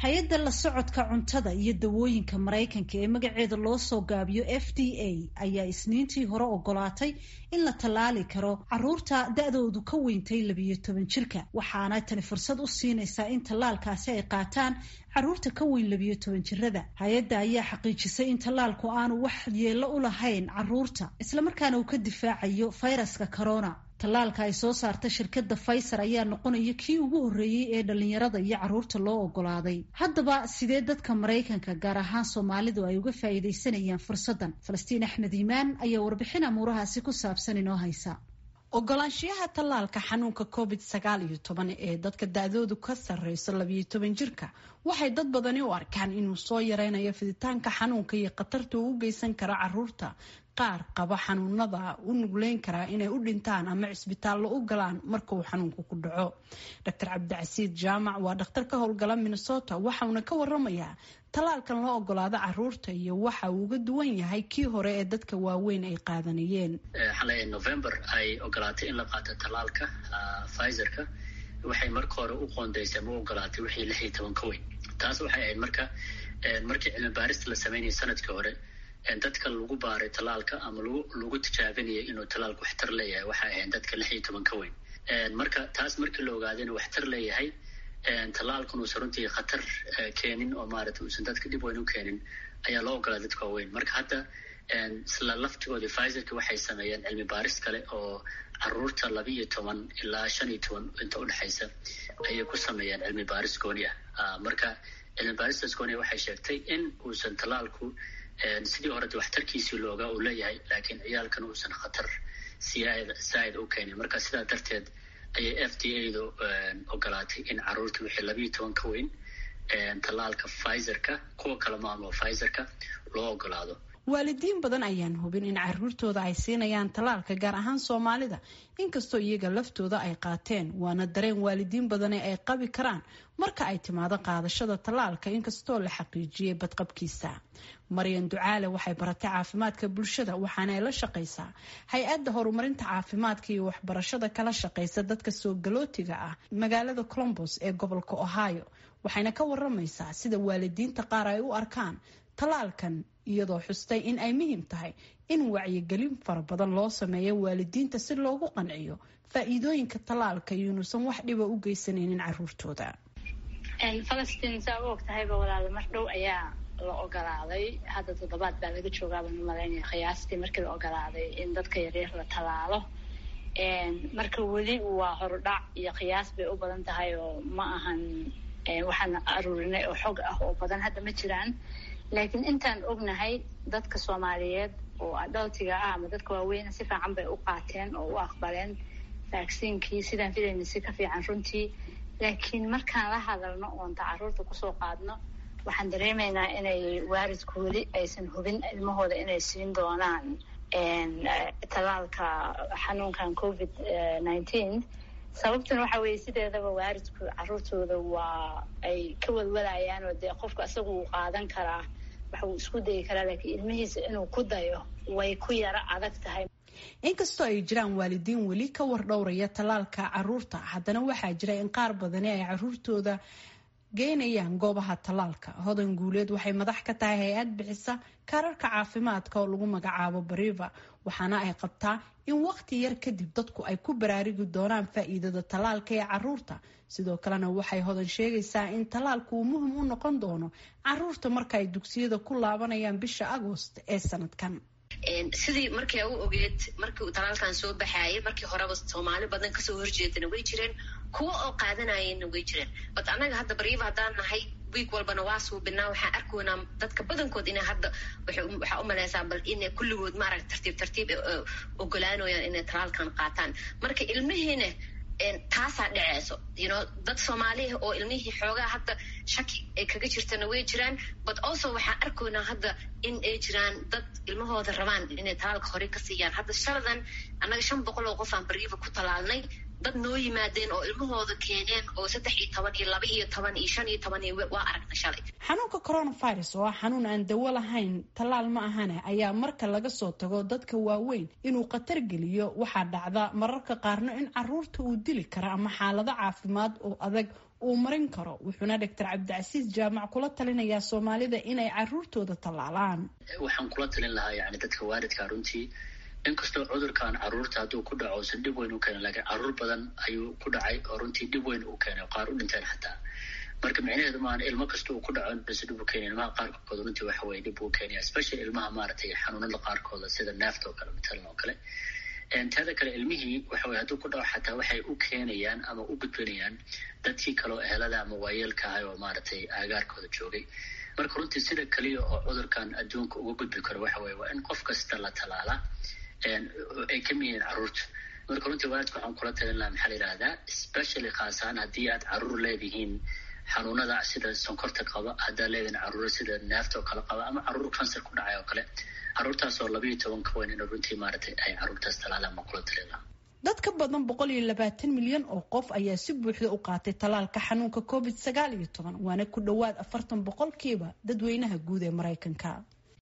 hay-adda la socodka cuntada iyo dawooyinka Mareykanka ee magaceeda loo soo gaabiyo FDA ayaa isniintii hore ogolaatay in la tallaali karo caruurta da-doodu ka weyntay 12 jirka waxaana tani fursad u siinaysaa in tallaalkaasi ay qaataan caruurta ka weyn 12 jirada. hay-adda ayaa xaqiijisay in tallaalku aanu wax yeello u lahayn caruurta islamarkaana uu ka difaacayo fayraska corona. tallaalka ay soo saarta shirkadda Pfizer ayaa noqonaya kii ugu horreeyay ee dhalinyarada iyo caruurta loo ogolaaday. haddaba sidee dadka Mareykanka gaar ahaan Soomaalidu ay uga faa'iideysanayaan fursadan? Falastiin Axmed Iimaan ayaa warbixin amuurahaasi ku saabsan inoo haysa. ogolaanshiyaha tallaalka xanuunka COVID-19 ee dadka da-doodu ka sarreyso 12 jirka waxay dad badani u arkaan inuu soo yareynayo fiditaanka xanuunka iyo khatarta uu u geysan karo caruurta qaar qaba xanuunada u nugleyn karaa inay u dhintaan ama cisbitaallo u galaan marka uu xanuunku ku dhaco. Dr. Cabdicasiid Jaamac waa dhakhtar ka howlgala Minnesota waxauna ka waramayaa tallaalkan loo ogolaado caruurta iyo waxa uu uga duwan yahay kii hore ee dadka waaweyn ay qaadanayeen. xalay November ay ogolaatay in la qaato tallaalka Pfizer-ka waxay marka hore u qoondeysay ma ogolaatay wixii 16 ka weyn. taas waxay ahayd markii cilmi baarista la sameeyay sanadkii hore dadka lagu baaray tallaalka ama lagu tijaabinayay inuu tallaalku waxtar leeyahay waxa ay dadka 16 ka weyn. marka taas markii la ogaaday inuu waxtar leeyahay tallaalku uu runtii khatar keenin oo maaragtay uusan dadka dib weyn u keenin ayaa loo ogolaaday dadka weyn. marka hadda isla laftigoodii Pfizer-ka waxay sameeyeen cilmi baaris kale oo caruurta 12 ilaa 15 inta u dhaxaysa ayay ku sameeyeen cilmi baaris gooni ah. marka cilmi baaristaas gooni waxay sheegtay in uusan tallaalku sidii hore waxtarkiisii looga uu leeyahay laakiin ciyaalkan uusan khatar siyaada u keenin. marka sidaa darteed ayay FDA-du ogolaatay in caruurta wixii 12 ka weyn tallaalka Pfizer-ka kuwa kale maamo Pfizer-ka loo ogolaado. waalidiin badan ayaan hubin in caruurtooda ay siinayaan tallaalka gaar ahaan Soomaalida inkastoo iyaga laftooda ay qaateen waana dareen waalidiin badan ay qabi karaan marka ay timaado qaadashada tallaalka inkastoo la xaqiijiyay badqabkiisa. Maryan Ducaale waxay baratay caafimaadka bulshada waxaana ay la shaqaysaa hay-adda horumarinta caafimaadka iyo waxbarashada kala shaqaysa dadka soo galootiga ah magaalada Columbus ee gobolka Ohio waxayna ka waramaysaa sida waalidiinta qaar ay u arkaan tallaalkan iyadoo xustay in ay muhiim tahay in wacyigelin fara badan loo sameeyo waalidiinta si loogu qanciyo faa'iidooyinka tallaalka iyo inuusan wax dhiba u geysanaynin caruurtooda. Falastiin saa u ogtahayba walaal mar dhow ayaa la ogolaaday hadda 7 baa laga joogaa baan maleynaya qiyaastii markii la ogolaaday in dadka yaryar la tallaalo. marka weli waa hordhac iyo qiyaas bay u badan tahay oo ma ahan waxaan aruurinay oo xog ah oo badan hadda ma jiraan. laakiin intaan ognahay dadka Soomaaliyeed oo adultiga ah ama dadka waaweyn si fiican bay u qaateen oo u aqbaleen vaccine-kii sidaan filaynay si ka fiican runtii. laakiin markaan la hadalno oon caruurta ku soo qaadno waxaan dareemaynaa inay waalidku weli aysan hubin ilmahooda inay siin doonaan tallaalka xanuunkan COVID-19. sababtuna waxa weeye sideedaba waalidku caruurtooda waa ay ka walwalayaan oo dee qofka isagu uu qaadan karaa waxa uu isku dayi karaa laakiin ilmihiisa inuu ku dayo way ku yara adag tahay. inkastoo ay jiraan waalidiin weli ka war dhowraya tallaalka caruurta haddana waxaa jira in qaar badani ay caruurtooda geynayaan goobaha tallaalka. Hodan Guuleed waxay madax ka tahay hay-ad bixisa kaararka caafimaadka oo lagu magacaabo Bariva waxaana ay qabtaa in waqti yar kadib dadku ay ku baraarigi doonaan faa'iidada tallaalka ee caruurta. sidoo kalena waxay Hodan sheegaysaa in tallaalku uu muhiim u noqon doono caruurta marka ay dugsiyada ku laabanayaan bisha Agoost ee sanadkan. sidii markii u ogeed markii uu tallaalkan soo baxayay markii horeba Soomaali badan ka soo horjeedana way jireen kuwa oo qaadanayeen way jireen. bad anaga hadda Bariva hadaan nahay week walbana waa soo binaa waxaan arkoonaa dadka badankood inay hadda waxa u maleysaa bal inay kulligood ma arag tartiib ogolaanayaan inay tallaalkan qaataan. marka ilmihiina taasaa dhaceyso dad Soomaali oo ilmihii xoogaa hadda shaki ay kaga jirtana way jiraan. but also waxaan arkoonaa hadda in ay jiraan dad ilmahooda rabaan inay tallaalka hore ka siiyaan. hadda shaladan annaga 500 oo qof aan Bariva ku tallaalnay dad noo yimaadeen oo ilmahooda keeneen oo 13 iyo 12 iyo 15 waa aragna shalay. xanuunka coronavirus oo xanuun aan dawo lahayn tallaal ma ahane ayaa marka laga soo tago dadka waaweyn inuu khatar geliyo waxaa dhacda mararka qaarna in caruurta uu dili kara ama xaalado caafimaad oo adag uu marin karo, wuxuuna Dr. Cabdicasiis Jaamac kula talinayaa Soomaalida inay caruurtooda tallaalaan. waxaan kula talin lahaa yani dadka waalidka runtii inkastoo cudurkan caruurta hadduu ku dhaco uusan dhib weyn u keenin laakiin caruur badan ayuu ku dhacay oo runtii dhib weyn u keenay qaar u dhinteen xataa. marka micnaheedu maahan ilmo kasta uu ku dhaco inaysan dhib u keenin. ilmaha qaarkood runtii waxa weeye dhib uu keenaya, especially ilmaha maaragtay xanuunada qaarkooda sida neefta oo kale matalan oo kale. teeda kale ilmihii waxa weye hadduu ku dhaco xataa waxay u keenayaan ama u gudbinayaan dadkii kaleo ehelada ama waayeelka ahay oo maaragtay aagaarkooda joogay. marka runtii sida keliya oo cudurkan adduunka uga gudbi karo waxa weye waa in qof kasta la talaala ay ka mid yihiin caruurta. marka runtii waalidka waxaan kula talin lahaa maxaa la yidhahdaa especially khaasahaan haddii aad caruur leedihiin xanuunada sida sonkorta qaba, haddaa leedihiin caruuro sida neefta oo kale qaba ama caruur kansar ku dhacay oo kale, caruurtaasoo 12 ka weyn in runtii maaragtay ay caruurtaas talaalaan ma kula talin lahaa. dad ka badan 120 milyan oo qof ayaa si buuxda u qaatay talaalka xanuunka COVID-19 waana ku dhowaad 40% dadweynaha guud ee Mareykanka.